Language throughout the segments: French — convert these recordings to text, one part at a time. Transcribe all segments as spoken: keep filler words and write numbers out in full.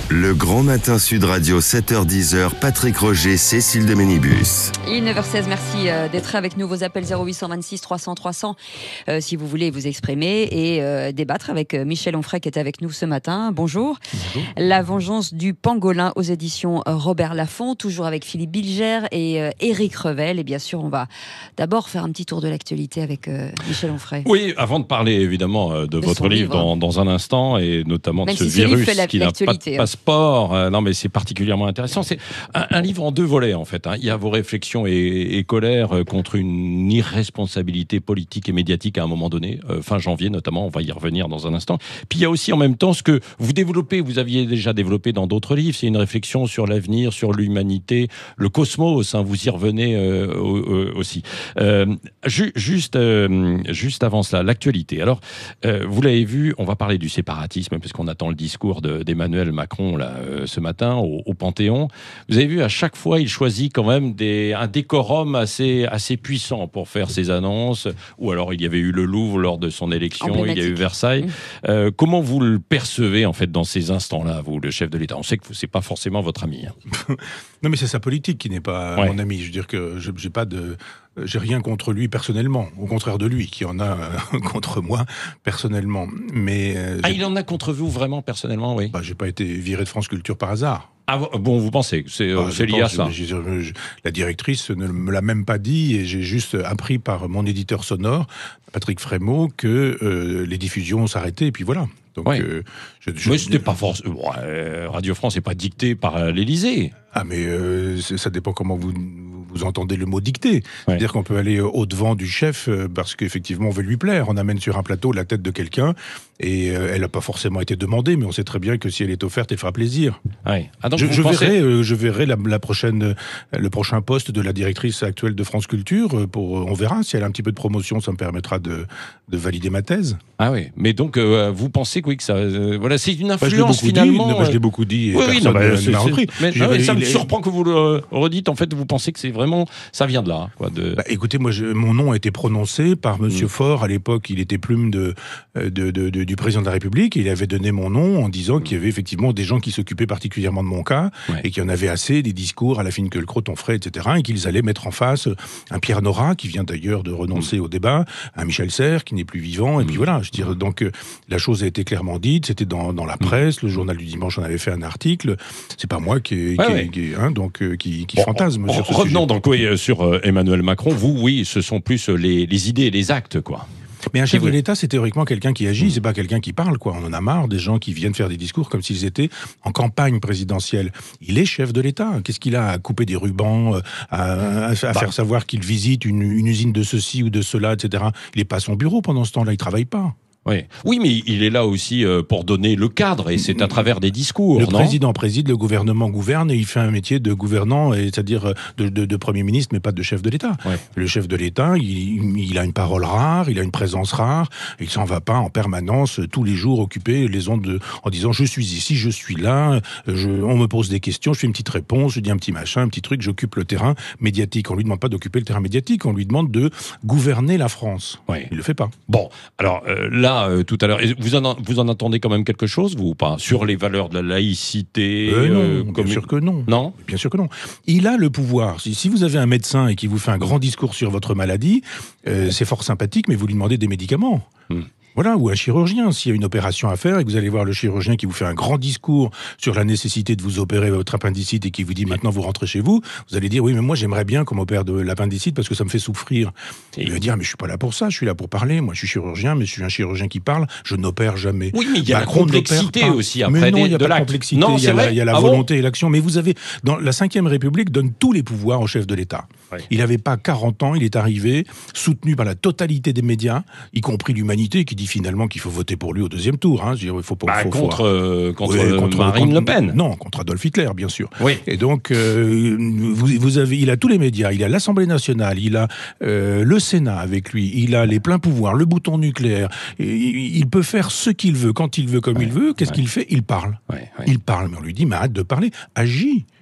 Le Grand Matin Sud Radio, sept heures dix, Patrick Roger, Cécile de Ménibus. Il est neuf heures seize, merci d'être avec nous. Vos appels zéro huit cent vingt-six trois cents trois cents euh, si vous voulez vous exprimer et euh, débattre avec Michel Onfray qui est avec nous ce matin. Bonjour. Bonjour. La vengeance du pangolin aux éditions Robert Laffont, toujours avec Philippe Bilger et euh, Éric Revel. Et bien sûr, on va d'abord faire un petit tour de l'actualité avec euh, Michel Onfray. Oui, avant de parler évidemment de, de votre livre, livre dans, dans un instant et notamment Même de ce si virus la, qui n'a pas de passeport. Euh, non, mais c'est particulièrement intéressant. C'est un, un livre en deux volets en fait. Hein. Il y a vos réflexions et, et colères contre une irresponsabilité politique et médiatique à un moment donné, euh, fin janvier notamment. On va y revenir dans un instant. Puis il y a aussi en même temps ce que vous développez, vous aviez déjà développé dans d'autres livres. C'est une réflexion sur l'avenir, sur l'humanité, le cosmos. Hein, vous y revenez euh, euh, aussi. Euh, ju- juste, euh, juste avant cela, l'actualité. Alors, euh, vous l'avez vu, on va parler du séparatisme puisqu'on attend le discours de, d'Emmanuel Macron là, euh, ce matin au, au Panthéon. Vous avez vu, à chaque fois, il choisit quand même des, un décorum assez, assez puissant pour faire ses annonces. Ou alors, il y avait eu le Louvre lors de son élection, il y a eu Versailles. Mmh. Euh, comment vous le percevez, en fait, dans ces instants-là, vous, le chef de l'État? On sait que c'est pas forcément votre ami. Hein. Non, mais c'est sa politique qui n'est pas ouais. mon ami. Je veux dire que je j'ai pas de... J'ai rien contre lui personnellement, au contraire de lui, qui en a euh, contre moi personnellement. Mais euh, ah, il en a contre vous vraiment personnellement, oui. Bah, j'ai pas été viré de France Culture par hasard. Ah bon, vous pensez que c'est, ah, c'est lié pense, à ça je, je, je, La directrice ne me l'a même pas dit et j'ai juste appris par mon éditeur sonore, Patrick Frémaux, que euh, les diffusions s'arrêtaient et puis voilà. Donc, ouais. euh, je, je, mais c'était pas forcément. Bon, euh, Radio France n'est pas dicté par euh, l'Élysée. Ah, mais euh, ça dépend comment vous, vous entendez le mot dicté. Ouais. C'est-à-dire qu'on peut aller au-devant du chef euh, parce qu'effectivement on veut lui plaire. On amène sur un plateau la tête de quelqu'un et euh, elle n'a pas forcément été demandée, mais on sait très bien que si elle est offerte, elle fera plaisir. Ouais. Ah, donc je, vous je, pensez... verrai, euh, je verrai la, la prochaine, le prochain poste de la directrice actuelle de France Culture. Pour, on verra si elle a un petit peu de promotion, ça me permettra de, de valider ma thèse. Ah oui, mais donc euh, vous pensez que oui que ça, euh, voilà, c'est une influence bah, finalement. Dit, euh... bah, je l'ai beaucoup dit. Et oui, oui, non, bah, ne m'a repris. Mais, non, mais ça me surprend que vous le redites. En fait, vous pensez que c'est vraiment, ça vient de là, quoi. De... Bah, écoutez, moi, je, mon nom a été prononcé par Monsieur mmh. Faure à l'époque. Il était plume de, de, de, de du président de la République. Et il avait donné mon nom en disant mmh. qu'il y avait effectivement des gens qui s'occupaient particulièrement de mon cas ouais. et qu'il y en avait assez, des discours à la fine que le crotte on ferait, et cetera. Et qu'ils allaient mettre en face un Pierre Nora qui vient d'ailleurs de renoncer mmh. au débat, un Michel Serres qui n'est plus vivant. Et mmh. puis voilà, je dirais donc. La chose a été clairement dite, c'était dans, dans la presse, le journal du dimanche en avait fait un article. C'est pas moi qui, ouais, qui, ouais. qui, hein, donc, euh, qui, qui bon, fantasme on, sur ce revenons sujet. donc oui, sur euh, Emmanuel Macron. Vous, oui, ce sont plus les, les idées et les actes, quoi. Mais un chef de l'État, c'est théoriquement quelqu'un qui agit, c'est pas quelqu'un qui parle, quoi. On en a marre des gens qui viennent faire des discours comme s'ils étaient en campagne présidentielle. Il est chef de l'État. Qu'est-ce qu'il a à couper des rubans, à, à, à bah. faire savoir qu'il visite une, une usine de ceci ou de cela, et cetera. Il est pas à son bureau pendant ce temps-là, il travaille pas. Oui. oui, mais il est là aussi pour donner le cadre, et c'est à travers des discours. Le non président préside, le gouvernement gouverne, et il fait un métier de gouvernant, c'est-à-dire de, de, de Premier ministre, mais pas de chef de l'État. Ouais. Le chef de l'État, il, il a une parole rare, il a une présence rare, et il s'en va pas en permanence, tous les jours, occuper les ondes de, en disant « je suis ici, je suis là, je, on me pose des questions, je fais une petite réponse, je dis un petit machin, un petit truc, j'occupe le terrain médiatique ». On lui demande pas d'occuper le terrain médiatique, on lui demande de gouverner la France. Ouais. Il le fait pas. Bon, alors euh, là, Euh, tout à l'heure. Vous en, vous en entendez quand même quelque chose, vous, ou pas? Sur les valeurs de la laïcité euh, Non, euh, bien comme... sûr que non. Non Bien sûr que non. Il a le pouvoir. Si, si vous avez un médecin et qui vous fait un grand discours sur votre maladie, euh, c'est fort sympathique, mais vous lui demandez des médicaments. Hmm. Voilà, ou un chirurgien, s'il y a une opération à faire et que vous allez voir le chirurgien qui vous fait un grand discours sur la nécessité de vous opérer votre appendicite et qui vous dit maintenant vous rentrez chez vous, vous allez dire oui mais moi j'aimerais bien qu'on m'opère de l'appendicite parce que ça me fait souffrir. Et il va dire mais je suis pas là pour ça, je suis là pour parler, moi je suis chirurgien mais je suis un chirurgien qui parle, je n'opère jamais. Oui mais il y a Macron la complexité aussi après mais non, des, il n'y a de pas l'acte. de complexité, Non, il y a la, il y a la ah volonté bon et l'action, mais vous avez, dans la cinquième République donne tous les pouvoirs au chef de l'État. Ouais. Il n'avait pas quarante ans, il est arrivé, soutenu par la totalité des médias, y compris l'Humanité qui dit finalement qu'il faut voter pour lui au deuxième tour. Hein. Je veux dire, il faut pas, bah, faut, contre, faut... Euh, contre, oui, contre Marine contre, Le Pen. Non, contre Adolf Hitler, bien sûr. Oui. Et donc, euh, vous, vous avez, il a tous les médias, il a l'Assemblée nationale, il a euh, le Sénat avec lui, il a les pleins pouvoirs, le bouton nucléaire. Il, il peut faire ce qu'il veut, quand il veut, comme ouais, il veut. Qu'est-ce ouais. qu'il fait? Il parle. Ouais, ouais. Il parle, mais on lui dit, mais arrête de parler, agis.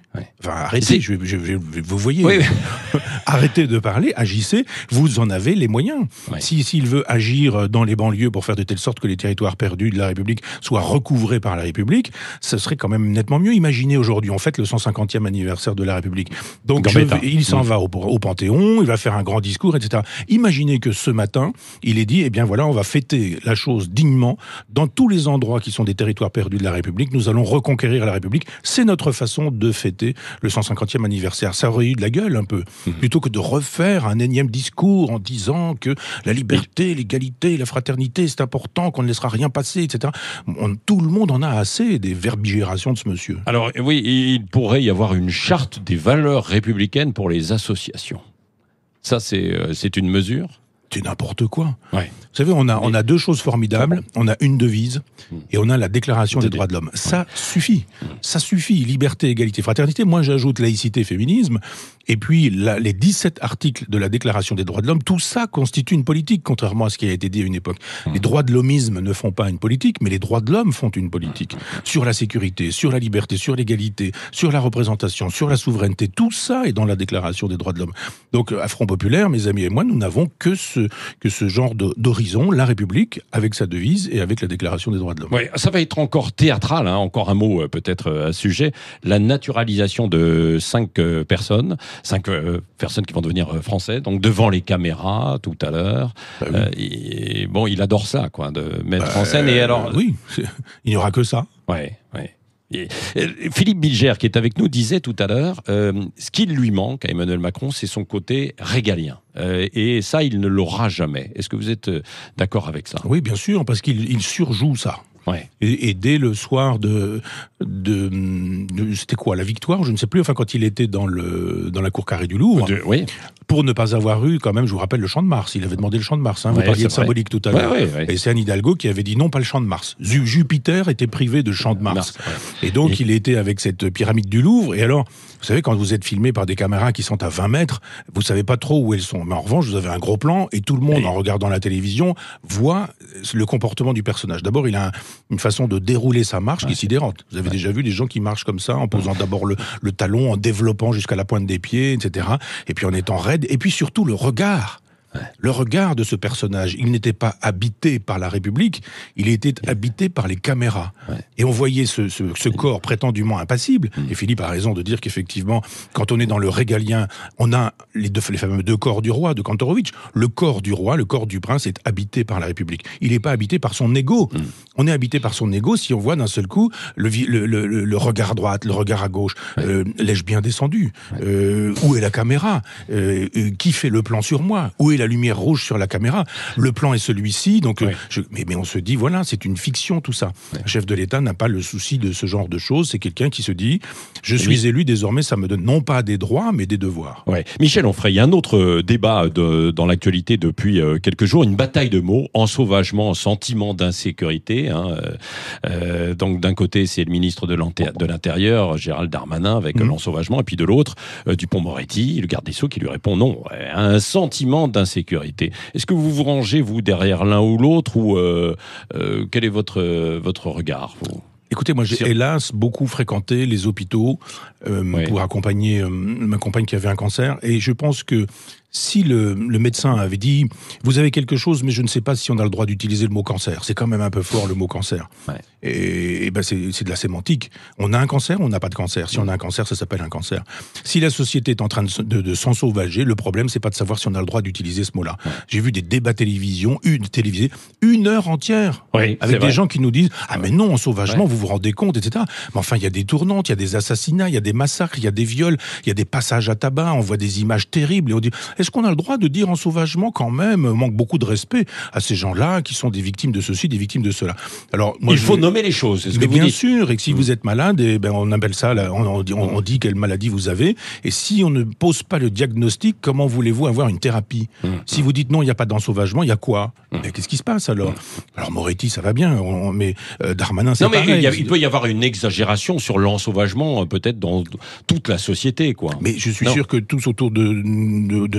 Ouais. Enfin, arrêtez, je, je, je, vous voyez, oui, oui. Arrêtez de parler, agissez, vous en avez les moyens. Ouais. Si, s'il veut agir dans les banlieues pour faire de telle sorte que les territoires perdus de la République soient recouvrés par la République, ce serait quand même nettement mieux. Imaginez aujourd'hui, on fête le cent cinquantième anniversaire de la République. Donc, je, il s'en mmh. va au, au Panthéon, il va faire un grand discours, et cetera. Imaginez que ce matin, il ait dit, eh bien voilà, on va fêter la chose dignement dans tous les endroits qui sont des territoires perdus de la République. Nous allons reconquérir la République. C'est notre façon de fêter le cent cinquantième anniversaire. Ça aurait eu de la gueule un peu. Mmh. Plutôt que de refaire un énième discours en disant que la liberté, l'égalité, la fraternité, c'est important, qu'on ne laissera rien passer, et cetera. On, tout le monde en a assez des verbigérations de ce monsieur. Alors oui, il pourrait y avoir une charte des valeurs républicaines pour les associations. Ça, c'est, euh, c'est une mesure ? C'est n'importe quoi. Ouais. Vous savez, on a, on a deux choses formidables. On a une devise et on a la Déclaration des droits de l'homme. Ça suffit. Ça suffit. Liberté, égalité, fraternité. Moi, j'ajoute laïcité, féminisme. Et puis, la, les dix-sept articles de la Déclaration des droits de l'homme, tout ça constitue une politique, contrairement à ce qui a été dit à une époque. Mmh. Les droits de l'homisme ne font pas une politique, mais les droits de l'homme font une politique. Sur la sécurité, sur la liberté, sur l'égalité, sur la représentation, sur la souveraineté. Tout ça est dans la Déclaration des droits de l'homme. Donc, à Front Populaire, mes amis et moi, nous n'avons que ce, que ce genre de, d'horizon, la République, avec sa devise et avec la Déclaration des droits de l'homme. Oui, ça va être encore théâtral, hein, encore un mot euh, peut-être euh, à ce sujet. La naturalisation de cinq euh, personnes, cinq euh, personnes qui vont devenir euh, français, donc devant les caméras tout à l'heure. Bah oui. euh, et, bon, il adore ça, quoi, de mettre bah, en scène. Et alors, oui, il n'y aura que ça. Ouais, ouais. Et Philippe Bilger, qui est avec nous, disait tout à l'heure, euh, ce qui lui manque à Emmanuel Macron, c'est son côté régalien. Euh, et ça, il ne l'aura jamais. Est-ce que vous êtes d'accord avec ça ? Oui, bien sûr, parce qu'il il surjoue ça. Ouais. Et, et dès le soir de, de, de c'était quoi, la victoire, je ne sais plus, enfin quand il était dans le dans la cour carrée du Louvre, de, oui. pour ne pas avoir eu quand même, je vous rappelle le Champ de Mars, il avait demandé le Champ de Mars, hein, vous ouais, parliez de symbolique tout à l'heure, ouais, ouais, ouais. et c'est Anne Hidalgo qui avait dit non, pas le Champ de Mars. Jupiter était privé de Champ de Mars, Mars ouais. et donc et... il était avec cette pyramide du Louvre. Et alors, vous savez, quand vous êtes filmé par des caméras qui sont à vingt mètres, vous savez pas trop où elles sont. Mais en revanche, vous avez un gros plan et tout le monde, et... en regardant la télévision, voit le comportement du personnage. D'abord, il a un, une façon de dérouler sa marche ouais. qui est sidérante. Vous avez ouais. déjà vu des gens qui marchent comme ça, en posant d'abord le, le talon, en développant jusqu'à la pointe des pieds, et cetera. Et puis en étant raide. Et puis surtout le regard. Ouais. Le regard de ce personnage, il n'était pas habité par la République, il était habité par les caméras. Ouais. Et on voyait ce, ce, ce corps prétendument impassible. Mmh. Et Philippe a raison de dire qu'effectivement, quand on est dans le régalien, on a les, deux, les fameux deux corps du roi de Kantorowicz. Le corps du roi, le corps du prince est habité par la République. Il n'est pas habité par son ego. Mmh. On est habité par son ego si on voit d'un seul coup le, le, le, le regard à droite, le regard à gauche. Ouais. Euh, l'ai-je bien descendu ? Ouais. euh, Où est la caméra ? euh, euh, Qui fait le plan sur moi ? Où est la lumière rouge sur la caméra, le plan est celui-ci, donc ouais. je, mais, mais on se dit, voilà, c'est une fiction tout ça. Ouais. Un chef de l'État n'a pas le souci de ce genre de choses, c'est quelqu'un qui se dit, je suis oui. élu, désormais ça me donne non pas des droits, mais des devoirs. Ouais. Michel Onfray, il y a un autre débat de, dans l'actualité depuis euh, quelques jours, une bataille de mots, ensauvagement, sentiment d'insécurité. Hein, euh, donc d'un côté, c'est le ministre de, de l'Intérieur, Gérald Darmanin, avec mmh. l'ensauvagement, et puis de l'autre, euh, Dupond-Moretti, le garde des Sceaux, qui lui répond non, un sentiment d'insécurité. Est-ce que vous vous rangez, vous, derrière l'un ou l'autre, ou euh, euh, quel est votre, votre regard, vous ? Écoutez, moi j'ai Sur... hélas beaucoup fréquenté les hôpitaux euh, oui. pour accompagner euh, ma compagne qui avait un cancer, et je pense que si le, le médecin avait dit « Vous avez quelque chose, mais je ne sais pas si on a le droit d'utiliser le mot cancer », c'est quand même un peu fort le mot cancer. Ouais. Et, et ben c'est, c'est de la sémantique. On a un cancer, on n'a pas de cancer. Si on a un cancer, ça s'appelle un cancer. Si la société est en train de, de, de s'ensauvager, le problème, c'est pas de savoir si on a le droit d'utiliser ce mot-là. Ouais. J'ai vu des débats télévision, une, télévisés, une heure entière, oui, avec des vrai. gens qui nous disent « Ah mais non, ensauvagement, ouais. vous vous rendez compte, et cetera » Mais enfin, il y a des tournantes, il y a des assassinats, il y a des massacres, il y a des viols, il y a des passages à tabac, on voit des images terribles, et on dit « Est-ce qu'on a le droit de dire ensauvagement quand même ? Manque beaucoup de respect à ces gens-là qui sont des victimes de ceci, des victimes de cela. » Alors, moi, il je... faut nommer les choses. C'est ce mais que vous bien dites. sûr, et que si mmh. vous êtes malade, eh ben on appelle ça, on, on, dit, on, on dit quelle maladie vous avez. Et si on ne pose pas le diagnostic, comment voulez-vous avoir une thérapie ? mmh. Si vous dites non, il n'y a pas d'ensauvagement, il y a quoi ? mmh. Mais qu'est-ce qui se passe alors ? mmh. Alors Moretti, ça va bien, on, mais euh, Darmanin, c'est non, mais pareil. Il, y a, il peut y avoir une exagération sur l'ensauvagement, peut-être dans toute la société, quoi. Mais je suis non. sûr que tous autour de, de, de cette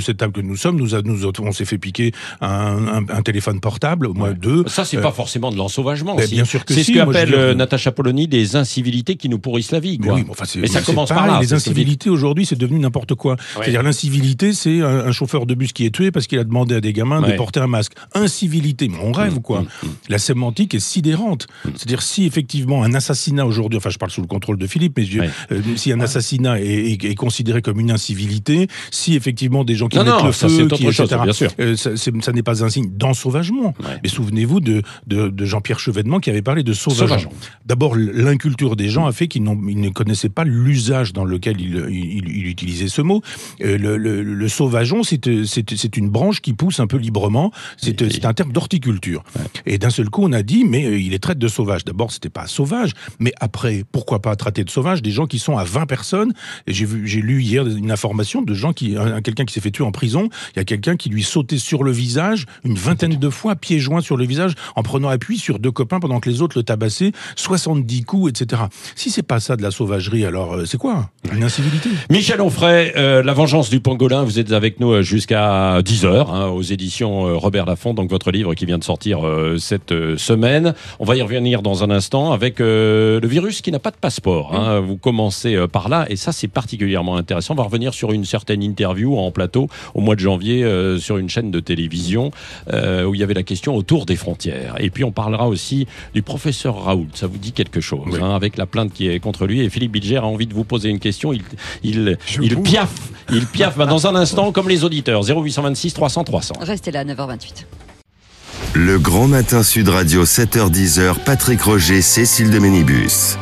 cette table que nous sommes, nous, a, nous on s'est fait piquer un, un, un téléphone portable, au moins ouais. deux. Ça, c'est euh, pas forcément de l'ensauvagement. Ben, bien sûr que c'est si, ce qu'appelle euh, Natacha Polony des incivilités qui nous pourrissent la vie. Quoi. Mais, oui, enfin, mais ça mais commence pareil, par là. Les incivilités aujourd'hui, c'est devenu n'importe quoi. Ouais. C'est-à-dire l'incivilité, c'est un, un chauffeur de bus qui est tué parce qu'il a demandé à des gamins ouais. de porter un masque. Incivilité, mais on rêve mmh, quoi. Mmh, mmh. La sémantique est sidérante. Mmh. C'est-à-dire si effectivement un assassinat aujourd'hui, enfin je parle sous le contrôle de Philippe, mais je, ouais. euh, si un ouais. assassinat est, est, est considéré comme une incivilité, si effectivement des gens qui non, mettent non, le ça, feu, c'est qui, et cetera, chose, euh, ça, ça n'est pas un signe d'ensauvagement. Ouais. Mais souvenez-vous de, de, de Jean-Pierre Chevènement qui avait parlé de sauvageant. D'abord, l'inculture des gens a fait qu'ils ils ne connaissaient pas l'usage dans lequel il, il, il utilisait ce mot. Euh, le, le, le sauvageon, c'est, c'est, c'est une branche qui pousse un peu librement. C'est, et, c'est un terme d'horticulture. Ouais. Et d'un seul coup, on a dit, mais il les traite de sauvages. D'abord, c'était pas sauvage, mais après, pourquoi pas traiter de sauvages des gens qui sont à vingt personnes. Et j'ai vu, j'ai lu hier une information de gens qui, un, quelqu'un qui s'est fait tuer en prison. Il y a quelqu'un qui lui sautait sur le visage une vingtaine de fois, pieds joints sur le visage, en prenant appui sur deux copains pendant que les autres le tabassaient, soixante-dix coups, et cetera. Si c'est pas ça de la sauvagerie, alors euh, c'est quoi ? Une incivilité. Michel Onfray, euh, La vengeance du pangolin, vous êtes avec nous jusqu'à dix heures, hein, aux éditions euh, Robert Laffont, donc votre livre qui vient de sortir euh, cette euh, semaine. On va y revenir dans un instant avec euh, le virus qui n'a pas de passeport. Hein. Vous commencez euh, par là, et ça c'est particulièrement intéressant. On va revenir sur une certaine interview en plateau au mois de janvier euh, sur une chaîne de télévision euh, où il y avait la question autour des frontières. Et puis on parlera aussi du professeur Raoult, ça vous dit quelque chose, oui. hein, avec la plainte qui est contre lui. Et Philippe Bilger a envie de vous poser une question. Il, il, il piaffe, il piaffe bah, dans un instant comme les auditeurs. zéro huit cent vingt-six trois cents trois cents. Restez là, neuf heures vingt-huit. Le Grand Matin Sud Radio, sept heures dix, Patrick Roger, Cécile de Ménibus.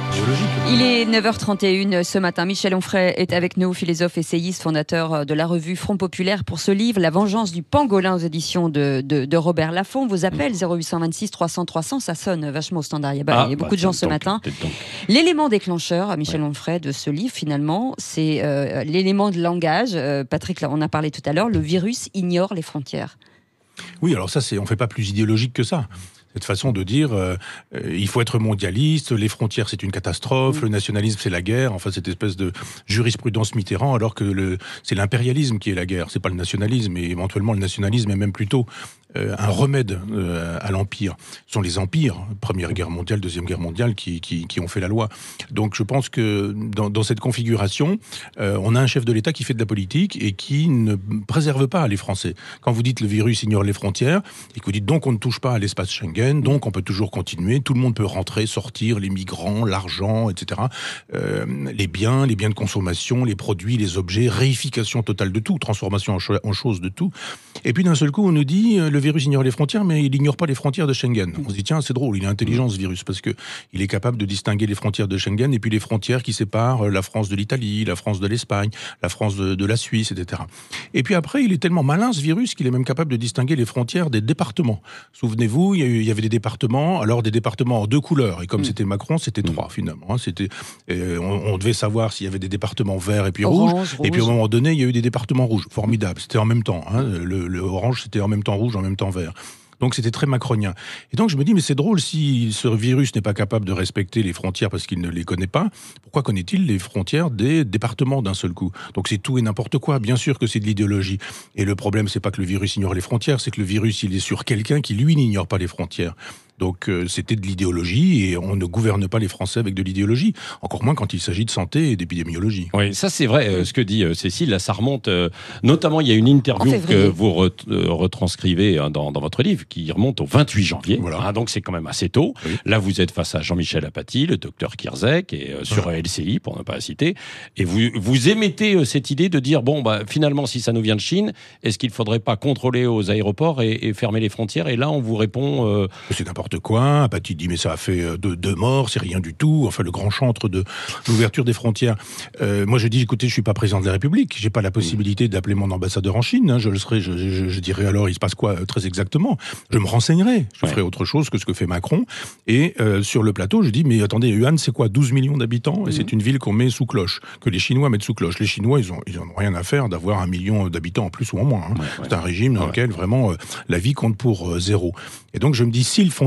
Il est neuf heures trente et une ce matin. Michel Onfray est avec nous, philosophe, essayiste, fondateur de la revue Front Populaire pour ce livre, La vengeance du pangolin aux éditions de, de, de Robert Laffont. Vos appels zéro huit cent vingt-six trois cents trois cents, ça sonne vachement au standard. Il y a, bah, ah, il y a beaucoup bah, de gens ce donc, matin. L'élément déclencheur, Michel ouais. Onfray, de ce livre, finalement, c'est euh, l'élément de langage. Euh, Patrick, là, on a parlé tout à l'heure, le virus ignore les frontières. Oui, alors ça, c'est, on ne fait pas plus idéologique que ça. Cette façon de dire euh, euh, il faut être mondialiste, les frontières c'est une catastrophe, mmh. le nationalisme c'est la guerre, enfin cette espèce de jurisprudence Mitterrand, alors que le, c'est l'impérialisme qui est la guerre, c'est pas le nationalisme, et éventuellement le nationalisme est même plutôt euh, un remède euh, à l'empire. Ce sont les empires, Première Guerre mondiale, Deuxième Guerre mondiale, qui, qui, qui ont fait la loi. Donc je pense que dans, dans cette configuration, euh, on a un chef de l'État qui fait de la politique et qui ne préserve pas les Français. Quand vous dites le virus ignore les frontières, et que vous dites donc on ne touche pas à l'espace Schengen, donc on peut toujours continuer, tout le monde peut rentrer, sortir, les migrants, l'argent, et cetera. Euh, les biens, les biens de consommation, les produits, les objets, réification totale de tout, transformation en, cho- en chose de tout. Et puis d'un seul coup, on nous dit, euh, le virus ignore les frontières, mais il ignore pas les frontières de Schengen. On se dit, tiens, c'est drôle, il est intelligent ce virus, parce que il est capable de distinguer les frontières de Schengen et puis les frontières qui séparent la France de l'Italie, la France de l'Espagne, la France de, de la Suisse, et cetera. Et puis après, il est tellement malin ce virus qu'il est même capable de distinguer les frontières des départements. Souvenez-vous, il y, a eu, il y avait des départements, alors des départements en deux couleurs, et comme mmh. c'était Macron, c'était mmh. trois finalement. C'était, euh, on, on devait savoir s'il y avait des départements verts et puis orange, rouges, rouge. Et puis au moment donné, il y a eu des départements rouges. Formidable, c'était en même temps. Hein. Le, le orange, c'était en même temps rouge, en même temps vert. Donc c'était très macronien. Et donc je me dis, mais c'est drôle, si ce virus n'est pas capable de respecter les frontières parce qu'il ne les connaît pas, pourquoi connaît-il les frontières des départements d'un seul coup ? Donc c'est tout et n'importe quoi. Bien sûr que c'est de l'idéologie. Et le problème, c'est pas que le virus ignore les frontières, c'est que le virus, il est sur quelqu'un qui, lui, n'ignore pas les frontières. Donc euh, c'était de l'idéologie, et on ne gouverne pas les Français avec de l'idéologie, encore moins quand il s'agit de santé et d'épidémiologie. Oui, ça c'est vrai, euh, ce que dit euh, Cécile, là ça remonte, euh, notamment il y a une interview que vous re- euh, retranscrivez hein, dans, dans votre livre, qui remonte au vingt-huit janvier, voilà. hein, donc c'est quand même assez tôt. Oui. Là vous êtes face à Jean-Michel Apathy, le docteur Kierzek, et euh, sur ah. L C I, pour ne pas la citer, et vous, vous émettez euh, cette idée de dire, bon, bah, finalement si ça nous vient de Chine, est-ce qu'il ne faudrait pas contrôler aux aéroports et, et fermer les frontières ? Et là on vous répond... Euh, c'est n'importe quoi. Apathy dit mais ça a fait deux, deux morts, c'est rien du tout. Enfin le grand chantre de l'ouverture des frontières. Euh, moi je dis écoutez, je suis pas président de la République, j'ai pas la possibilité d'appeler mon ambassadeur en Chine. Hein, je le serai, je, je, je dirais alors il se passe quoi euh, très exactement. Je me renseignerai, je ouais. ferai autre chose que ce que fait Macron. Et euh, sur le plateau je dis mais attendez, Wuhan c'est quoi, douze millions d'habitants mmh. et c'est une ville qu'on met sous cloche, que les Chinois mettent sous cloche. Les Chinois ils ont ils en ont rien à faire d'avoir un million d'habitants en plus ou en moins. Hein. Ouais, ouais. C'est un régime dans ouais. lequel vraiment euh, la vie compte pour euh, zéro. Et donc je me dis s'ils font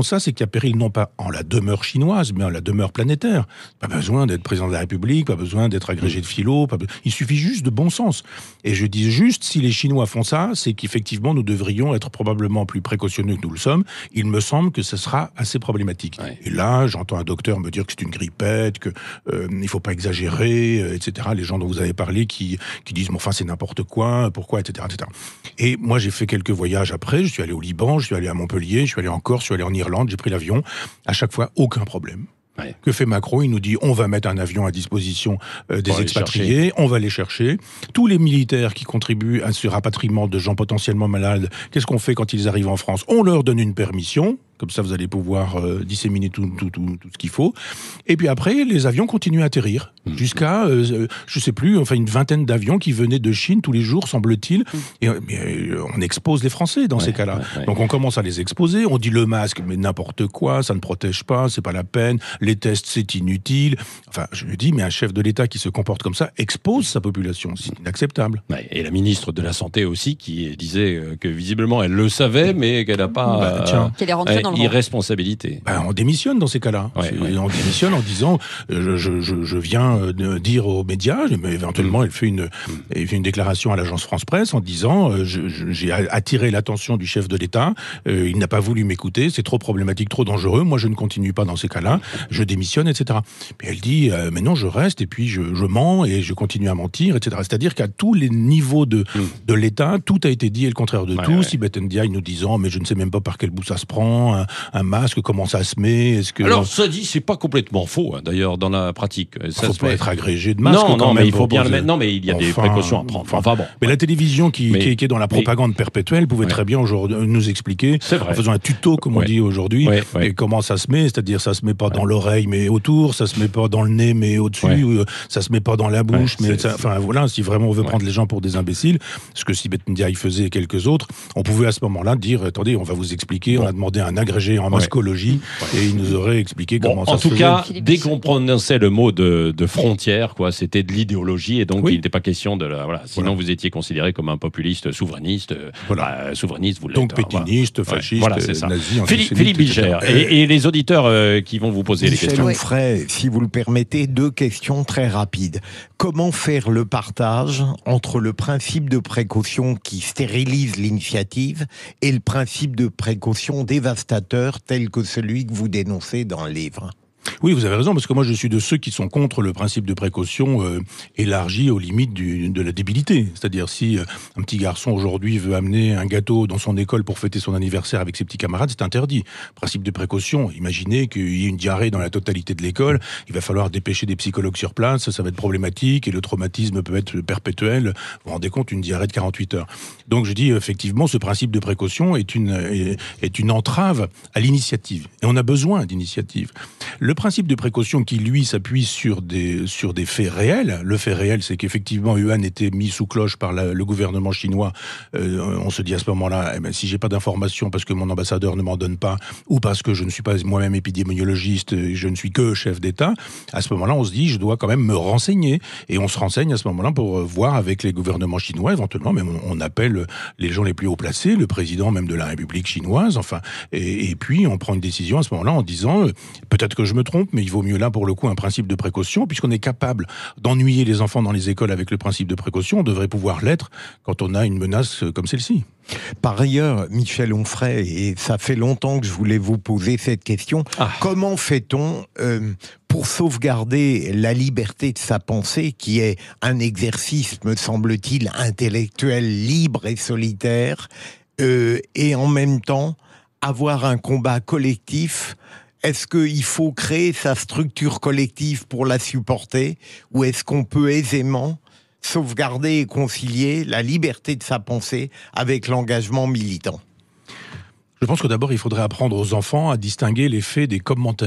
ça, c'est qu'il y a péril non pas en la demeure chinoise, mais en la demeure planétaire. Pas besoin d'être président de la République, pas besoin d'être agrégé de philo, pas be... il suffit juste de bon sens. Et je dis juste, si les Chinois font ça, c'est qu'effectivement, nous devrions être probablement plus précautionneux que nous le sommes. Il me semble que ce sera assez problématique. Ouais. Et là, j'entends un docteur me dire que c'est une grippette, que euh, il faut pas exagérer, euh, et cetera. Les gens dont vous avez parlé qui qui disent, mais enfin, c'est n'importe quoi, pourquoi, et cetera, et cetera. Et moi, j'ai fait quelques voyages après. Je suis allé au Liban, je suis allé à Montpellier, je suis allé en Corse, je suis allé en Irlande, j'ai pris l'avion. À chaque fois, aucun problème. Ouais. Que fait Macron? Il nous dit, on va mettre un avion à disposition euh, des expatriés, on va les chercher. Tous les militaires qui contribuent à ce rapatriement de gens potentiellement malades, qu'est-ce qu'on fait quand ils arrivent en France? On leur donne une permission. Comme ça, vous allez pouvoir euh, disséminer tout, tout, tout, tout ce qu'il faut. Et puis après, les avions continuent à atterrir. Mmh. Jusqu'à, euh, je sais plus, enfin une vingtaine d'avions qui venaient de Chine tous les jours, semble-t-il. Mmh. Et mais, euh, on expose les Français dans ouais, ces cas-là. Ouais, ouais. Donc on commence à les exposer. On dit le masque, mais n'importe quoi, ça ne protège pas, c'est pas la peine. Les tests, c'est inutile. Enfin, je me dis, mais un chef de l'État qui se comporte comme ça expose sa population. C'est inacceptable. Ouais, et la ministre de la Santé aussi, qui disait que visiblement elle le savait, mais qu'elle n'a pas... Bah, tiens. Qu'elle est rentrée dans irresponsabilité. Ben, on démissionne dans ces cas-là. Ouais, ouais. On démissionne en disant euh, je, je, je viens de dire aux médias, mais éventuellement elle fait une, elle fait une déclaration à l'agence France Presse en disant euh, je, je, j'ai attiré l'attention du chef de l'État, euh, il n'a pas voulu m'écouter, c'est trop problématique, trop dangereux, moi je ne continue pas dans ces cas-là, je démissionne, et cetera. Mais elle dit euh, mais non, je reste et puis je, je mens et je continue à mentir, et cetera. C'est-à-dire qu'à tous les niveaux de, mm. de l'État, tout a été dit et le contraire de ouais, tout. Ouais. Sibeth Ndiaye nous disant mais je ne sais même pas par quel bout ça se prend, un, un masque, comment ça se met, est-ce que... Alors, ça dit, c'est pas complètement faux, hein, d'ailleurs, dans la pratique. Il ça faut se pas met... être agrégé de masque. Non, non, mais il faut bien poser... le mettre. Non, mais il y a enfin, des précautions à prendre. Enfin, enfin bon. Mais la télévision qui, mais, qui, qui est dans la propagande mais... perpétuelle pouvait ouais. très bien aujourd'hui nous expliquer, en faisant un tuto, comme ouais. on dit aujourd'hui, ouais, ouais. et comment ça se met, c'est-à-dire ça se met pas ouais. dans l'oreille, mais autour, ça se met pas dans le nez, mais au-dessus, ouais. ou, ça se met pas dans la bouche, ouais, mais ça, enfin voilà, si vraiment on veut ouais. prendre les gens pour des imbéciles, ce que Sibeth Ndiaye faisait et quelques autres, on pouvait à ce moment-là dire, attendez, on va vous expliquer, bon. on a demandé à un agrégé en mascologie, ouais. et il nous aurait expliqué bon, comment ça se faisait. En tout cas, dès qu'on prononçait le mot de, de frontière, quoi, c'était de l'idéologie, et donc oui. il n'était pas question de la, voilà. Sinon, voilà. vous étiez considéré comme un populiste souverainiste, voilà. bah, souverainiste, vous l'êtes. Donc pétiniste, voilà. fasciste, ouais. voilà, nazi, Philippe, Philippe Bilger, et, et les auditeurs euh, qui vont vous poser Michel les questions. Onfray, si vous le permettez, deux questions très rapides. Comment faire le partage entre le principe de précaution qui stérilise l'initiative et le principe de précaution dévastateur tel que celui que vous dénoncez dans le livre ? Oui, vous avez raison, parce que moi je suis de ceux qui sont contre le principe de précaution euh, élargi aux limites du, de la débilité. C'est-à-dire si euh, un petit garçon aujourd'hui veut amener un gâteau dans son école pour fêter son anniversaire avec ses petits camarades, c'est interdit. Principe de précaution, imaginez qu'il y ait une diarrhée dans la totalité de l'école, il va falloir dépêcher des psychologues sur place, ça va être problématique et le traumatisme peut être perpétuel. Vous vous rendez compte, une diarrhée de quarante-huit heures. Donc je dis effectivement, ce principe de précaution est une, est, est une entrave à l'initiative. Et on a besoin d'initiative. Le principe de précaution qui, lui, s'appuie sur des, sur des faits réels. Le fait réel, c'est qu'effectivement, Wuhan était mis sous cloche par la, le gouvernement chinois. Euh, on se dit à ce moment-là, eh ben, si j'ai pas d'informations parce que mon ambassadeur ne m'en donne pas, ou parce que je ne suis pas moi-même épidémiologiste, et je ne suis que chef d'État, à ce moment-là, on se dit, je dois quand même me renseigner. Et on se renseigne à ce moment-là pour voir avec les gouvernements chinois, éventuellement, même on, on appelle les gens les plus haut placés, le président même de la République chinoise, enfin, et, et puis on prend une décision à ce moment-là en disant, euh, peut-être que je me trompe, mais il vaut mieux là, pour le coup, un principe de précaution, puisqu'on est capable d'ennuyer les enfants dans les écoles avec le principe de précaution, on devrait pouvoir l'être quand on a une menace comme celle-ci. Par ailleurs, Michel Onfray, et ça fait longtemps que je voulais vous poser cette question, ah. comment fait-on euh, pour sauvegarder la liberté de sa pensée, qui est un exercice, me semble-t-il, intellectuel, libre et solitaire, euh, et en même temps avoir un combat collectif? Est-ce qu'il faut créer sa structure collective pour la supporter, ou est-ce qu'on peut aisément sauvegarder et concilier la liberté de sa pensée avec l'engagement militant? Je pense que d'abord, il faudrait apprendre aux enfants à distinguer les faits des commentaires.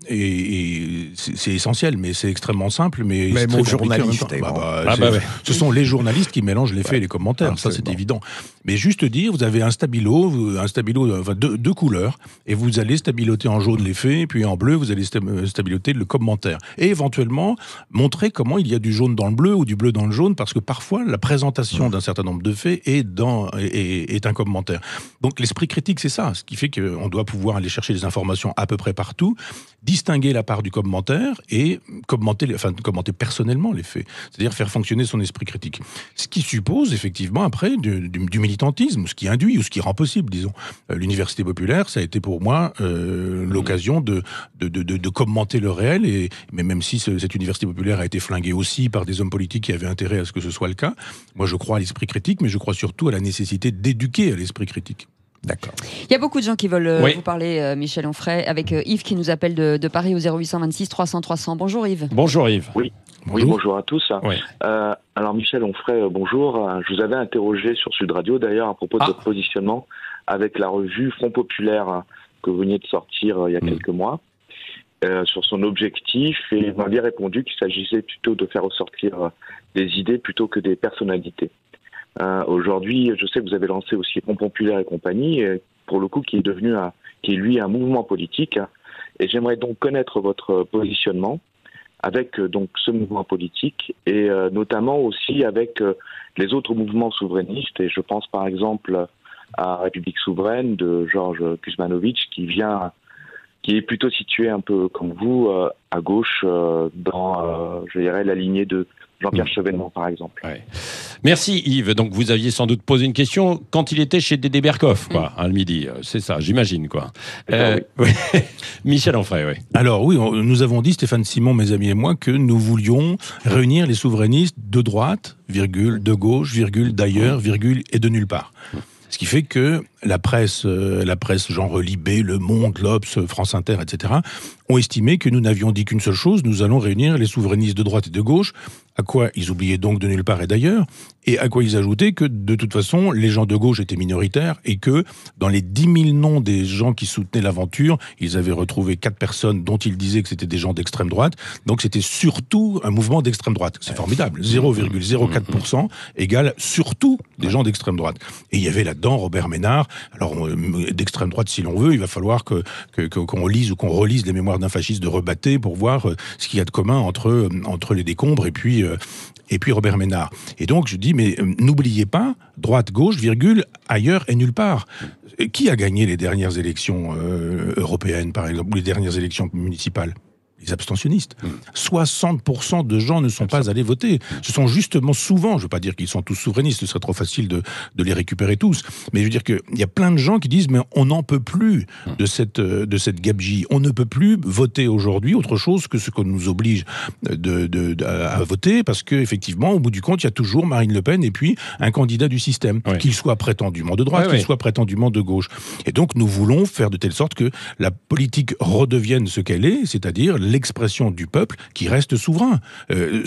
et, et c'est essentiel, mais c'est extrêmement simple. Mais Même aux journalistes. Bah, bah, ah bah ouais. Ce sont les journalistes qui mélangent les faits ouais. et les commentaires, Absolument. Ça c'est évident. Mais juste dire, vous avez un stabilo, un stabilo, enfin deux, deux couleurs, et vous allez stabiloter en jaune les faits, puis en bleu, vous allez stabiloter le commentaire. Et éventuellement, montrer comment il y a du jaune dans le bleu ou du bleu dans le jaune, parce que parfois, la présentation d'un certain nombre de faits est, dans, est, est un commentaire. Donc l'esprit critique, c'est ça, ce qui fait qu'on doit pouvoir aller chercher des informations à peu près partout, distinguer la part du commentaire et commenter, enfin, commenter personnellement les faits, c'est-à-dire faire fonctionner son esprit critique. Ce qui suppose effectivement après du, du, du militantisme, ce qui induit ou ce qui rend possible, disons. Euh, l'université populaire, ça a été pour moi euh, l'occasion de, de, de, de, de commenter le réel, et, mais même si ce, cette université populaire a été flinguée aussi par des hommes politiques qui avaient intérêt à ce que ce soit le cas, moi je crois à l'esprit critique, mais je crois surtout à la nécessité d'éduquer à l'esprit critique. D'accord. Il y a beaucoup de gens qui veulent euh, oui. vous parler, euh, Michel Onfray, avec euh, Yves qui nous appelle de, de Paris au zéro huit cent vingt-six trois cents trois cents. Bonjour Yves. Bonjour Yves. Oui. Bonjour. Oui, bonjour à tous. Oui. Euh, alors Michel Onfray, euh, bonjour. Je vous avais interrogé sur Sud Radio d'ailleurs à propos de ah. votre positionnement avec la revue Front Populaire hein, que vous veniez de sortir euh, il y a mmh. quelques mois, euh, sur son objectif, et vous m'aviez répondu qu'il s'agissait plutôt de faire ressortir euh, des idées plutôt que des personnalités. Euh, aujourd'hui, je sais que vous avez lancé aussi Front Populaire et compagnie, et pour le coup qui est devenu un, qui est lui un mouvement politique, et j'aimerais donc connaître votre positionnement avec euh, donc ce mouvement politique, et euh, notamment aussi avec euh, les autres mouvements souverainistes, et je pense par exemple à République souveraine de Georges Kuzmanovic, qui vient, qui est plutôt situé un peu comme vous, euh, à gauche, euh, dans, euh, je dirais, la lignée de Jean-Pierre Chevènement, par exemple. Ouais. Merci Yves. Donc vous aviez sans doute posé une question quand il était chez Dédé Berkoff, quoi, mmh. à le midi. C'est ça, j'imagine, quoi. Euh, oui. Oui. Michel Onfray, oui. Alors oui, on, nous avons dit, Stéphane Simon, mes amis et moi, que nous voulions réunir les souverainistes de droite, virgule, de gauche, virgule, d'ailleurs, virgule, et de nulle part. Mmh. Ce qui fait que la presse, euh, la presse genre Libé, Le Monde, l'Obs, France Inter, et cetera, ont estimé que nous n'avions dit qu'une seule chose, nous allons réunir les souverainistes de droite et de gauche, à quoi ils oubliaient donc de nulle part et d'ailleurs, et à quoi ils ajoutaient que de toute façon, les gens de gauche étaient minoritaires et que dans les dix mille noms des gens qui soutenaient l'aventure, ils avaient retrouvé quatre personnes dont ils disaient que c'était des gens d'extrême droite, donc c'était surtout un mouvement d'extrême droite. C'est formidable, zéro virgule zéro quatre pour cent égale surtout des gens d'extrême droite. Et il y avait là-dedans Robert Ménard, alors d'extrême droite si l'on veut, il va falloir que, que, que, qu'on lise ou qu'on relise les mémoires d'un fasciste de Rebatté pour voir ce qu'il y a de commun entre, entre les décombres et puis, euh, et puis Robert Ménard. Et donc je dis, mais euh, n'oubliez pas, droite, gauche, virgule, ailleurs et nulle part. Qui a gagné les dernières élections euh, européennes, par exemple, ou les dernières élections municipales ? Les abstentionnistes. Mmh. soixante pour cent de gens ne sont Absolument. Pas allés voter. Ce sont justement souvent, je ne veux pas dire qu'ils sont tous souverainistes, ce serait trop facile de, de les récupérer tous, mais je veux dire qu'il y a plein de gens qui disent mais on n'en peut plus de cette, de cette gabegie. On ne peut plus voter aujourd'hui autre chose que ce qu'on nous oblige de, de, de, à voter, parce qu'effectivement, au bout du compte, il y a toujours Marine Le Pen et puis un candidat du système, oui. qu'il soit prétendument de droite, oui, qu'il oui. soit prétendument de gauche. Et donc nous voulons faire de telle sorte que la politique redevienne ce qu'elle est, c'est-à-dire l'expression du peuple qui reste souverain. Euh,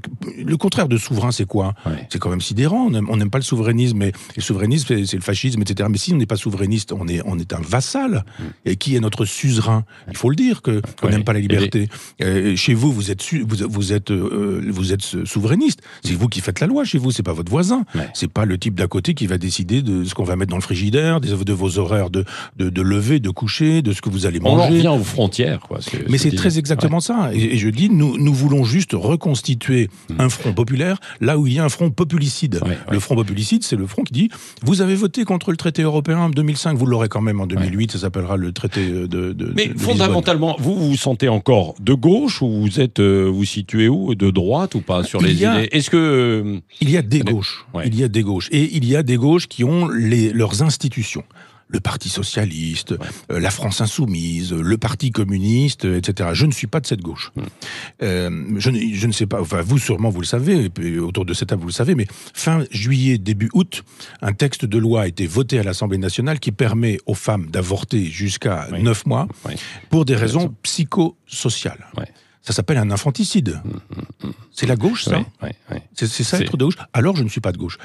le contraire de souverain, c'est quoi ? Ouais. C'est quand même sidérant. On n'aime pas le souverainisme, mais le souverainisme, c'est, c'est le fascisme, et cetera. Mais si on n'est pas souverainiste, on est, on est un vassal. Mmh. Et qui est notre suzerain ? Il faut le dire que qu'on n'aime ouais. pas la liberté. Les... Euh, chez vous, vous êtes, su, vous, vous êtes, euh, vous êtes souverainiste. C'est mmh. vous qui faites la loi chez vous. C'est pas votre voisin. Ouais. C'est pas le type d'à côté qui va décider de ce qu'on va mettre dans le frigidaire, de, de vos horaires de, de, de lever, de coucher, de ce que vous allez manger. On en revient aux frontières, quoi. Ce mais c'est très exactement ouais. ça. Et, et je dis, nous, nous voulons juste reconstituer mmh. un front populaire là où il y a un front populicide. Ouais, ouais. Le front populicide, c'est le front qui dit, vous avez voté contre le traité européen en deux mille cinq, vous l'aurez quand même en deux mille huit, ouais. ça s'appellera le traité de, de Mais de fondamentalement, Lisbonne. Vous vous sentez encore de gauche ou vous êtes, euh, vous situez où ? De droite ou pas sur il les a, idées ? Est-ce que... Euh, il y a des gauches. Ouais. Il y a des gauches. Et il y a des gauches qui ont les, leurs institutions. Le Parti socialiste, ouais. euh, la France insoumise, le Parti communiste, et cetera. Je ne suis pas de cette gauche. Mmh. Euh, je, ne, je ne sais pas, enfin vous sûrement vous le savez, et autour de cette table vous le savez, mais fin juillet, début août, un texte de loi a été voté à l'Assemblée nationale qui permet aux femmes d'avorter jusqu'à oui. neuf mois oui. pour des raisons psychosociales. Ouais. Ça s'appelle un infanticide. Mmh, mmh. C'est la gauche, ça. Oui, oui, oui. C'est, c'est ça c'est... être de gauche. Alors je ne suis pas de gauche. Ouais.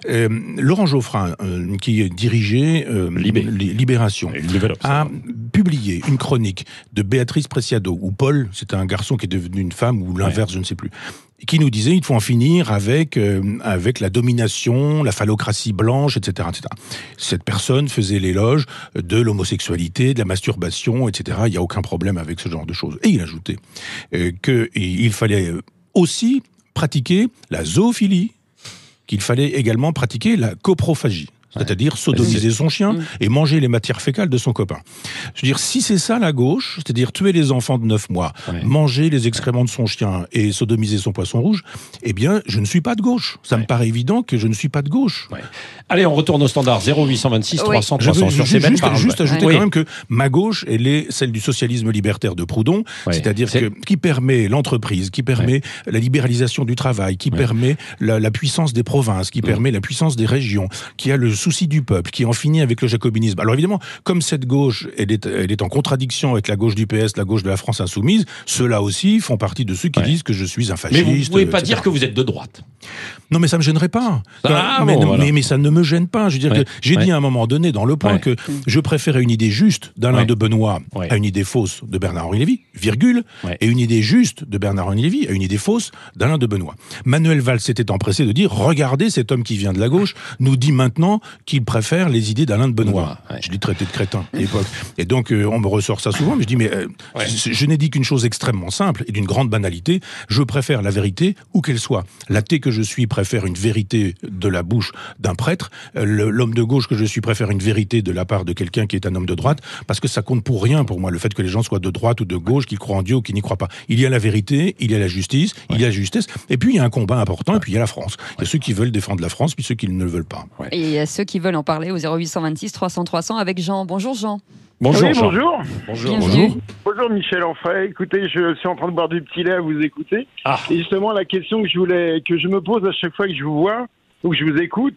Euh, Laurent Geoffrin, euh, qui dirigeait euh, Libé. Libération, a publié une chronique de Béatrice Preciado, où Paul, c'était un garçon qui est devenu une femme, ou l'inverse, ouais. je ne sais plus, qui nous disait il faut en finir avec, euh, avec la domination, la phallocratie blanche, et cetera, et cetera. Cette personne faisait l'éloge de l'homosexualité, de la masturbation, et cetera. Il n'y a aucun problème avec ce genre de choses. Et il ajoutait euh, qu'il fallait aussi pratiquer la zoophilie, qu'il fallait également pratiquer la coprophagie. C'est-à-dire sodomiser son chien et manger les matières fécales de son copain. Je veux dire, si c'est ça la gauche, c'est-à-dire tuer les enfants de neuf mois, ouais. manger les excréments de son chien et sodomiser son poisson rouge, eh bien, je ne suis pas de gauche. Ça ouais. me paraît évident que je ne suis pas de gauche. Ouais. Allez, on retourne au standard zéro huit cent vingt-six trois cents trois cents sur juste, juste, juste ajouter ouais. quand même que ma gauche, elle est celle du socialisme libertaire de Proudhon, ouais. c'est-à-dire que, qui permet l'entreprise, qui permet ouais. la libéralisation du travail, qui ouais. permet la, la puissance des provinces, qui ouais. permet la puissance des régions, qui a le souci du peuple, qui en finit avec le jacobinisme. Alors évidemment, comme cette gauche, elle est, elle est en contradiction avec la gauche du P S, la gauche de la France insoumise, ceux-là aussi font partie de ceux qui ouais. disent que je suis un fasciste. Mais vous ne pouvez pas et cetera. Dire que vous êtes de droite. Non, mais ça me gênerait pas. Ah, mais, bon, mais, voilà. mais, mais ça ne me gêne pas. Je veux dire ouais. que j'ai ouais. dit à un moment donné dans Le Point ouais. que je préférais une idée juste d'Alain ouais. de Benoît ouais. à une idée fausse de Bernard-Henri Lévy, virgule, ouais. et une idée juste de Bernard-Henri Lévy à une idée fausse d'Alain de Benoît. Manuel Valls s'était empressé de dire, regardez, cet homme qui vient de la gauche nous dit maintenant qu'il préfère les idées d'Alain de Benoît. Ouais. Je l'ai traité de crétin à l'époque. Et donc, euh, on me ressort ça souvent, mais je dis, mais euh, ouais. je, je n'ai dit qu'une chose extrêmement simple et d'une grande banalité. Je préfère la vérité, où qu'elle soit. L'athée que je suis préfère une vérité de la bouche d'un prêtre. Le, l'homme de gauche que je suis préfère une vérité de la part de quelqu'un qui est un homme de droite, parce que ça compte pour rien pour moi, le fait que les gens soient de droite ou de gauche, qu'ils croient en Dieu ou qu'ils n'y croient pas. Il y a la vérité, il y a la justice, ouais. il y a la justesse, et puis il y a un combat important, ouais. et puis il y a la France. Il y a ceux qui veulent défendre la France, puis ceux qui ne le veulent pas. Ouais. Et il y a ceux qui veulent en parler au zéro huit cent vingt-six trois cents trois cents avec Jean. Bonjour Jean. Bonjour. Oui, Jean. bonjour. Bonjour. Bonjour. Bonjour Michel Onfray. Écoutez, je suis en train de boire du petit lait à vous écouter. Ah. Et justement, la question que je voulais, que je me pose à chaque fois que je vous vois ou que je vous écoute,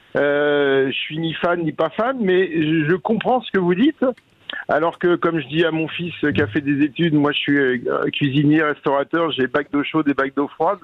euh, je suis ni fan ni pas fan, mais je, je comprends ce que vous dites. Alors que, comme je dis à mon fils qui a fait des études, moi je suis euh, cuisinier, restaurateur, j'ai bac d'eau chaude et bac d'eau froide.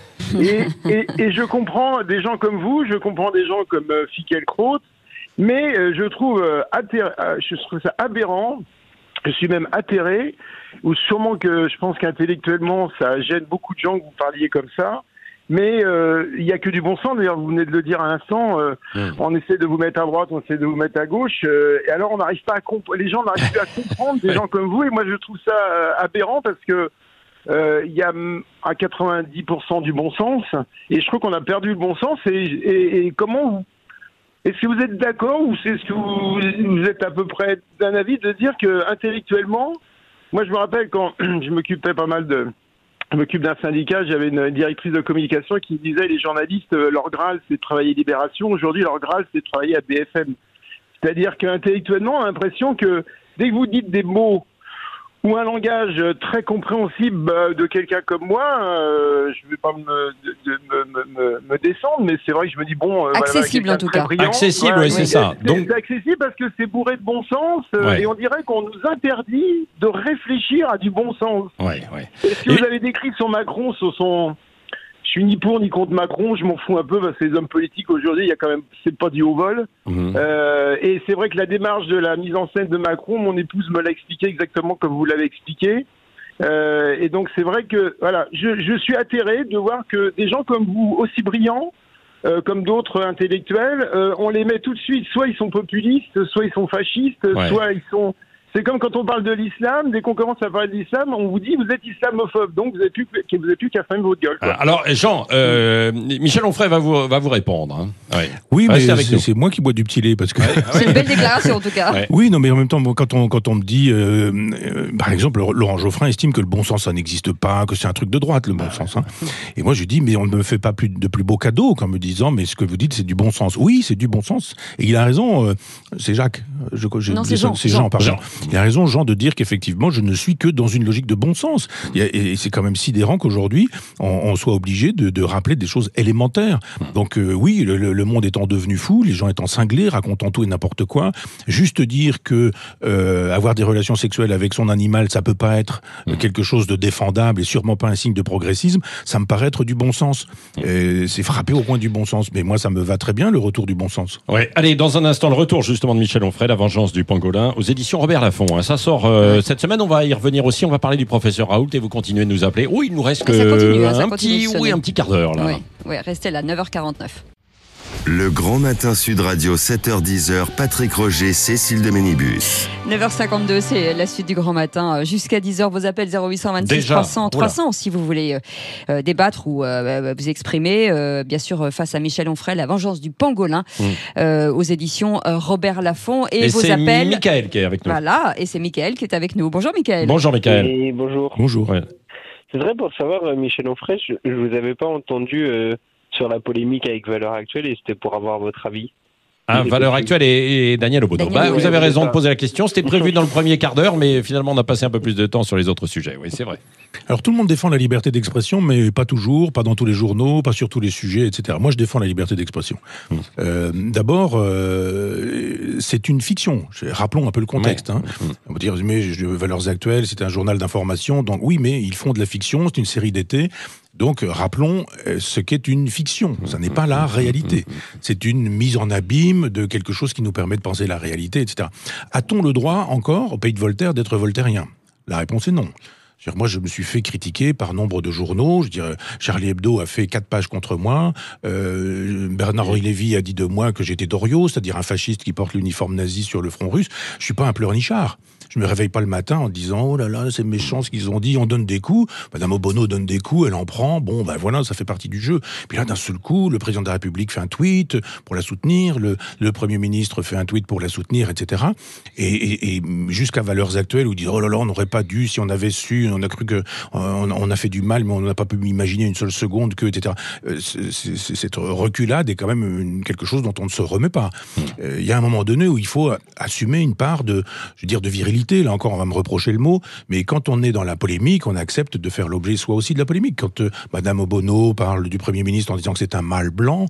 et, et, et je comprends des gens comme vous, je comprends des gens comme euh, Fickelkraut, mais euh, je trouve euh, atterr- euh, je trouve ça aberrant. Je suis même atterré, ou sûrement que je pense qu'intellectuellement ça gêne beaucoup de gens que vous parliez comme ça. Mais il euh, n'y a que du bon sens, d'ailleurs vous venez de le dire à l'instant, euh, mmh. on essaie de vous mettre à droite, on essaie de vous mettre à gauche, euh, et alors on n'arrive pas à comp- les gens n'arrivent plus à comprendre des gens comme vous, et moi je trouve ça euh, aberrant parce que il euh, y a à quatre-vingt-dix pour cent du bon sens, et je trouve qu'on a perdu le bon sens, et, et, et comment vous... Est-ce que vous êtes d'accord, ou c'est ce que vous, vous êtes à peu près d'un avis de dire que intellectuellement, moi je me rappelle quand je m'occupais pas mal de... Je m'occupe d'un syndicat, j'avais une directrice de communication qui me disait les journalistes, leur Graal c'est de travailler Libération, aujourd'hui leur Graal c'est de travailler à B F M. C'est-à-dire qu'intellectuellement, on a l'impression que dès que vous dites des mots ou un langage très compréhensible de quelqu'un comme moi, euh, je ne vais pas me, de, de, me, me, me descendre, mais c'est vrai que je me dis bon... Euh, accessible voilà, en tout cas. Brillant, accessible, voilà, oui, c'est, c'est ça. C'est, Donc... c'est accessible parce que c'est bourré de bon sens, euh, ouais. et on dirait qu'on nous interdit de réfléchir à du bon sens. Ouais, ouais. Est-ce que et... vous avez décrit sur Macron, sur son... Je suis ni pour ni contre Macron, je m'en fous un peu parce que les hommes politiques aujourd'hui, il y a quand même, c'est pas du haut vol. Mmh. Euh, et c'est vrai que la démarche de la mise en scène de Macron, mon épouse me l'a expliqué exactement comme vous l'avez expliqué. Euh, et donc c'est vrai que voilà, je, je suis atterré de voir que des gens comme vous, aussi brillants, euh, comme d'autres intellectuels, euh, on les met tout de suite. Soit ils sont populistes, soit ils sont fascistes, ouais. soit ils sont. C'est comme quand on parle de l'islam, dès qu'on commence à parler de l'islam, on vous dit vous êtes islamophobe, donc vous n'avez plus, vous avez plus qu'à fermer votre gueule. Quoi. Alors Jean, euh, Michel Onfray va vous va vous répondre. Hein. Ouais. Oui, mais c'est, c'est moi qui bois du petit lait parce que. Ouais, ouais. C'est une belle déclaration en tout cas. Ouais. Oui, non, mais en même temps, bon, quand on quand on me dit, euh, euh, par exemple, Laurent Geoffrin estime que le bon sens ça n'existe pas, que c'est un truc de droite le bon ah, sens. Hein. Et moi je dis mais on ne me fait pas plus de plus beaux cadeaux qu'en me disant mais ce que vous dites c'est du bon sens. Oui, c'est du bon sens. Et il a raison. Euh, c'est Jacques. Je, je, non, c'est Jean. C'est Jean, pardon. Jean. Il a raison, Jean, de dire qu'effectivement, je ne suis que dans une logique de bon sens. Et c'est quand même sidérant qu'aujourd'hui, on, on soit obligé de, de rappeler des choses élémentaires. Donc euh, oui, le, le monde étant devenu fou, les gens étant cinglés, racontant tout et n'importe quoi, juste dire que euh, avoir des relations sexuelles avec son animal, ça peut pas être euh, quelque chose de défendable et sûrement pas un signe de progressisme, ça me paraît être du bon sens. Et c'est frappé au coin du bon sens. Mais moi, ça me va très bien, le retour du bon sens. Ouais. Allez, dans un instant, le retour justement de Michel Onfray, La vengeance du pangolin, aux éditions Robert Laffont. Hein. Ça sort euh, cette semaine, on va y revenir aussi, on va parler du professeur Raoult et vous continuez de nous appeler. Oui, il nous reste que continue, hein, un, petit, oui, un petit quart d'heure là. Oui, oui, restez là, neuf heures quarante-neuf. Le Grand Matin Sud Radio, sept heures dix, Patrick Roger, Cécile de Ménibus. neuf heures cinquante-deux, c'est la suite du Grand Matin. Jusqu'à dix heures, vos appels zéro huit cent vingt-six Déjà, trois cents trois cents si vous voulez euh, débattre ou euh, vous exprimer. Euh, bien sûr, face à Michel Onfray, La vengeance du pangolin, mmh. euh, aux éditions euh, Robert Laffont. Et, et vos c'est appels. C'est Mickaël qui est avec nous. Voilà, et c'est Mickaël qui est avec nous. Bonjour Mickaël. Bonjour Mickaël. Et bonjour. Bonjour. Ouais. C'est vrai, pour savoir, Michel Onfray, je ne vous avais pas entendu euh, sur la polémique avec Valeurs Actuelles et c'était pour avoir votre avis. Ah, Valeurs Actuelles et, et Daniel Obono. Daniel, bah, ouais, vous avez ouais, raison ça. de poser la question. C'était prévu dans le premier quart d'heure, mais finalement, on a passé un peu plus de temps sur les autres sujets. Oui, c'est vrai. Alors tout le monde défend la liberté d'expression, mais pas toujours, pas dans tous les journaux, pas sur tous les sujets, et cetera. Moi, je défends la liberté d'expression. Mmh. Euh, d'abord, euh, c'est une fiction. Rappelons un peu le contexte. Ouais. Hein. Mmh. On va dire, mais Valeurs Actuelles, c'est un journal d'information. Donc oui, mais ils font de la fiction. C'est une série d'été. Donc, rappelons ce qu'est une fiction. Ça n'est pas la réalité. C'est une mise en abîme de quelque chose qui nous permet de penser la réalité, et cetera. A-t-on le droit, encore, au pays de Voltaire, d'être voltairien ? La réponse est non. Moi, je me suis fait critiquer par nombre de journaux. Je dirais, Charlie Hebdo a fait quatre pages contre moi. Euh, Bernard-Henri Lévy a dit de moi que j'étais Doriot, c'est-à-dire un fasciste qui porte l'uniforme nazi sur le front russe. Je suis pas un pleurnichard. Je me réveille pas le matin en disant « Oh là là, c'est méchant ce qu'ils ont dit, on donne des coups. » Madame Obono donne des coups, elle en prend. Bon, ben voilà, ça fait partie du jeu. Puis là, d'un seul coup, le président de la République fait un tweet pour la soutenir, le, le Premier ministre fait un tweet pour la soutenir, et cetera. Et, et, et jusqu'à Valeurs Actuelles, où ils disent « Oh là là, on n'aurait pas dû, si on avait su, on a cru que on, on a fait du mal, mais on n'a pas pu imaginer une seule seconde que, et cetera. C'est, c'est, cette reculade est quand même une, quelque chose dont on ne se remet pas. Il euh, y a un moment donné où il faut assumer une part de, je veux dire, de virilité. Là encore, on va me reprocher le mot, mais quand on est dans la polémique, on accepte de faire l'objet soi aussi de la polémique. Quand euh, Madame Obono parle du Premier ministre en disant que c'est un mâle blanc,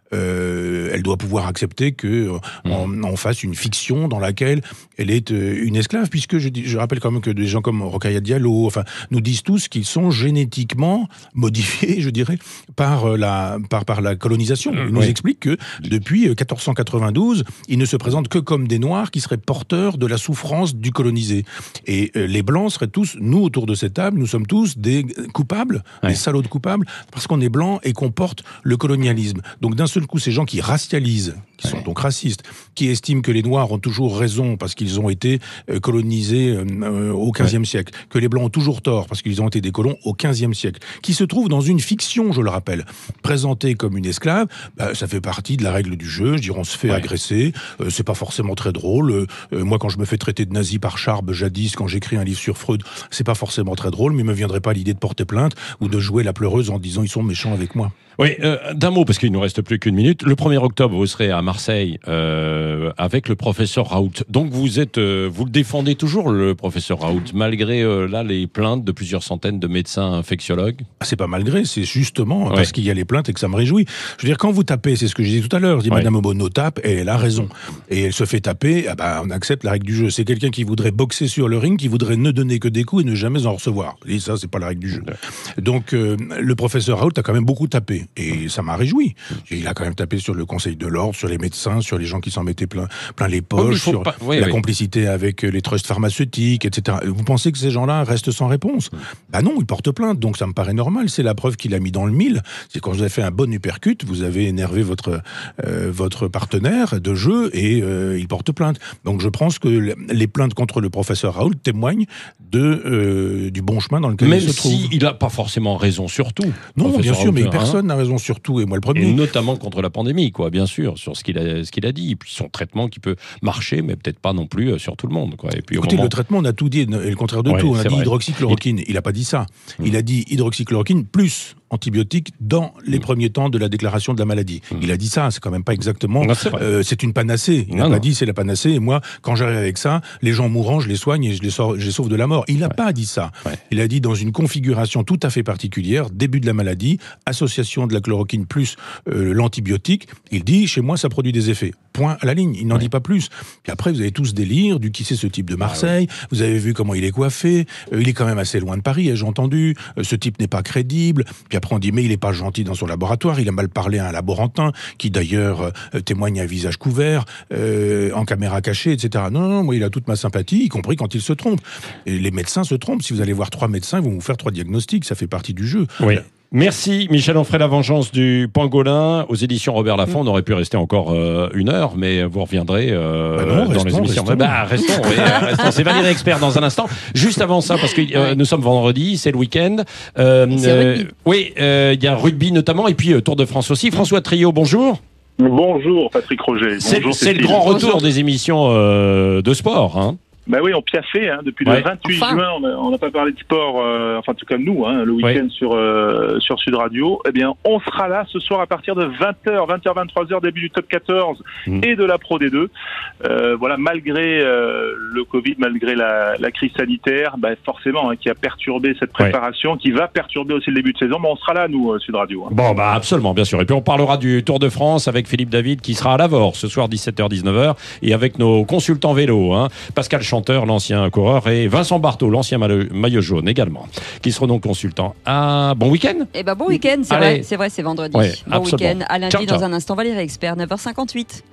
Euh, elle doit pouvoir accepter que euh, on, on fasse une fiction dans laquelle elle est euh, une esclave, puisque je, je rappelle quand même que des gens comme Rokhaya Diallo, enfin, nous disent tous qu'ils sont génétiquement modifiés, je dirais, par la par par la colonisation. Ils nous oui. expliquent que depuis quatorze cent quatre-vingt-douze, ils ne se présentent que comme des Noirs qui seraient porteurs de la souffrance du colonisé. Et euh, les Blancs seraient tous, nous autour de cette table, nous sommes tous des coupables, ouais. des salauds de coupables, parce qu'on est blancs et qu'on porte le colonialisme. Donc d'un seul coup, ces gens qui racialisent, qui sont ouais. donc racistes, qui estiment que les Noirs ont toujours raison parce qu'ils ont été euh, colonisés euh, au quinzième ouais. siècle, que les Blancs ont toujours tort parce qu'ils ont été des colons au quinzième siècle, qui se trouvent dans une fiction, je le rappelle, présentée comme une esclave, bah, ça fait partie de la règle du jeu. Je dirais, on se fait ouais. agresser, euh, c'est pas forcément très drôle. Euh, moi, quand je me fais traiter de nazi par Charb jadis, quand j'écris un livre sur Freud, c'est pas forcément très drôle, mais il me viendrait pas l'idée de porter plainte ou de jouer la pleureuse en disant ils sont méchants avec moi. Oui, euh, d'un mot, parce qu'il ne nous reste plus qu'une minute. Le premier octobre, vous serez à Marseille euh, avec le professeur Raoult. Donc vous êtes, euh, vous le défendez toujours, le professeur Raoult, malgré euh, là les plaintes de plusieurs centaines de médecins infectiologues. C'est pas malgré, c'est justement ouais. parce qu'il y a les plaintes et que ça me réjouit. Je veux dire, quand vous tapez, c'est ce que je disais tout à l'heure, je dis ouais. Madame Obono tape et elle a raison. Et elle se fait taper, ah bah, on accepte la règle du jeu. C'est quelqu'un qui voudrait boxer sur le ring, qui voudrait ne donner que des coups et ne jamais en recevoir. Et ça, c'est pas la règle du jeu. Ouais. Donc euh, le professeur Raoult a quand même beaucoup tapé. Et ça m'a réjoui. Il a quand même tapé sur le Conseil de l'Ordre, sur les médecins, sur les gens qui s'en mettaient plein, plein les poches, oui, sur pas... oui, la oui. complicité avec les trusts pharmaceutiques, et cetera. Vous pensez que ces gens-là restent sans réponse ? Bah non, ils portent plainte, donc ça me paraît normal. C'est la preuve qu'il a mis dans le mille. C'est quand vous avez fait un bon uppercut, vous avez énervé votre, euh, votre partenaire de jeu et euh, il porte plainte. Donc je pense que les plaintes contre le professeur Raoult témoignent de, euh, du bon chemin dans lequel Même il se trouve. Même s'il n'a pas forcément raison sur tout. Non, bien sûr, Raoult, mais personne n'a hein. raison sur tout, et moi le premier. Et notamment contre la pandémie, quoi, bien sûr, sur ce qu'il a, ce qu'il a dit. Et puis son traitement qui peut marcher, mais peut-être pas non plus sur tout le monde, quoi. Et puis, écoutez, moment... le traitement, on a tout dit, et le contraire de ouais, tout. On a dit vrai. hydroxychloroquine. Il n'a pas dit ça. Mmh. Il a dit hydroxychloroquine plus antibiotiques dans les mmh. premiers temps de la déclaration de la maladie. Mmh. Il a dit ça, c'est quand même pas exactement... Non, c'est, euh, c'est une panacée. Il n'a pas dit c'est la panacée, et moi, quand j'arrive avec ça, les gens mourants, je les soigne et je les, sors, je les sauve de la mort. Il n'a ouais. pas dit ça. Ouais. Il a dit dans une configuration tout à fait particulière, début de la maladie, association de la chloroquine plus euh, l'antibiotique, il dit, chez moi, ça produit des effets. Point à la ligne, il n'en ouais. dit pas plus. Puis après, vous avez tout ce délire du qui c'est ce type de Marseille, ah, oui. vous avez vu comment il est coiffé, euh, il est quand même assez loin de Paris, ai-je entendu, euh, ce type n'est pas crédible, puis après on dit, mais il n'est pas gentil dans son laboratoire, il a mal parlé à un laborantin, qui d'ailleurs euh, témoigne à visage couvert, euh, en caméra cachée, et cetera. Non, non, non, moi il a toute ma sympathie, y compris quand il se trompe. Et les médecins se trompent, si vous allez voir trois médecins, ils vont vous faire trois diagnostics, ça fait partie du jeu. Oui. Merci Michel Onfray, La vengeance du pangolin aux éditions Robert Laffont. On aurait pu rester encore euh, une heure, mais vous reviendrez euh, bah non, dans restons, les émissions. Restons, bah, restons, oui, restons. C'est Valérie Expert dans un instant. Juste avant ça, parce que euh, nous sommes vendredi, c'est le week-end. Euh, euh, oui, il euh, y a rugby notamment, et puis euh, Tour de France aussi. François Trio, bonjour. Bonjour Patrick Roger. C'est, bonjour, c'est le grand retour bonjour. des émissions euh, de sport, hein. Ben oui, on piaffait hein, depuis ouais. le vingt-huit enfin. juin. On n'a pas parlé de sport, euh, enfin en tout cas nous, hein, le week-end ouais. sur euh, sur Sud Radio. Eh bien, on sera là ce soir à partir de vingt heures, vingt heures, vingt-trois heures, début du top quatorze mmh. et de la Pro D deux. Euh, voilà, malgré euh, le Covid, malgré la, la crise sanitaire, ben forcément, hein, qui a perturbé cette préparation, ouais. qui va perturber aussi le début de saison. Mais on sera là, nous, euh, Sud Radio. Hein. Bon, bah absolument, bien sûr. Et puis on parlera du Tour de France avec Philippe David qui sera à Lavore ce soir dix-sept heures, dix-neuf heures, et avec nos consultants vélo, hein, Pascal Chanteur, l'ancien coureur, et Vincent Barthaud, l'ancien maillot jaune également, qui seront donc consultants. Un bon week-end. Eh ben bon week-end, c'est Allez. vrai, c'est vrai, c'est vendredi. Ouais, bon absolument. week-end. À lundi ciao, ciao. Dans un instant, Valérie Expert, neuf heures cinquante-huit.